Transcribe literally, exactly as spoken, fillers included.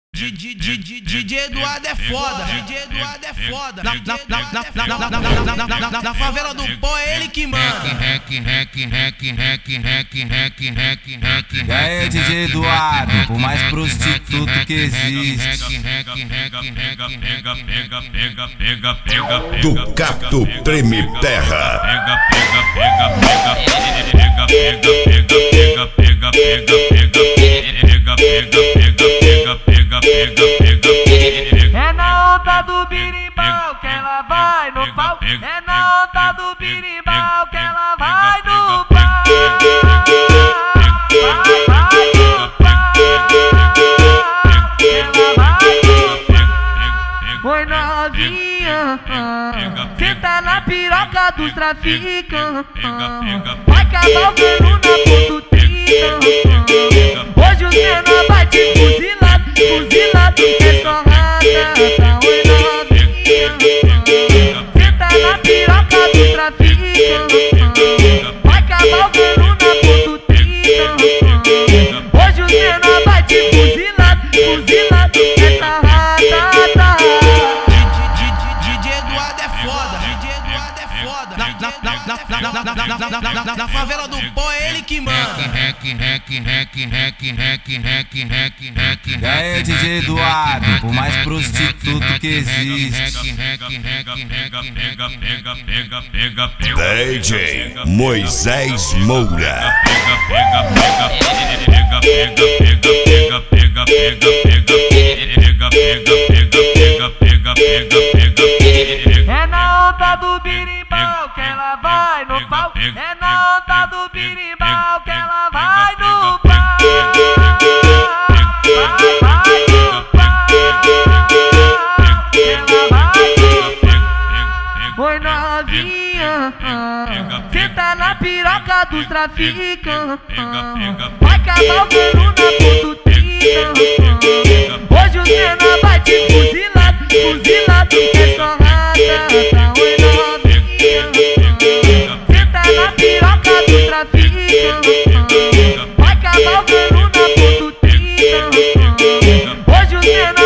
D J Eduardo é foda, D J Eduardo é foda. Na, na, na, na, na, na, na, na, na, na favela do pó é ele que manda. E aí, D J Eduardo, o mais prostituto que existe. Do Cacto Treme Terra. Pega, pega, pega, pega, pega, pega, pega, pega, pega, pega, pega, pega, pega, pega, pega, pega. É na onda do birimbau que ela vai no pau. É na onda do birimbau que ela vai no pau. Vai, vai no pau. Ela vai no pau. Oi novinha, senta na piroca dos traficantes. Vai cavalgando na pontutinha. Hoje o cena vai te fuzilar, fuzilar, é só rata. Oi novinha, senta na piroca dos traficantes. Vai cavalgando na pontutinha. Hoje o cena vai te fuzilar, fuzilar, essa rata. D J Eduardo é foda, D J Eduardo é foda. Na, na, na, na, na, na, na, na, na, na, na favela do pó é ele que manda. E aí, D J Eduardo, o mais prostituto que existe. D J Moisés Moura. É na onda do birimbau que ela vai no pau. É na onda do birimbau que ela vai no pau. Vai, vai no pau. Ela vai no pau. Oi novinha, senta na piroca dos traficantes. Vai cavalgando na pontutinha. Hoje o cena vai te fuzilar, fuzilar, é só rata. Oi novinha, senta na piroca dos traficantes. Vai cavalgando na pontutinha. Hoje o cena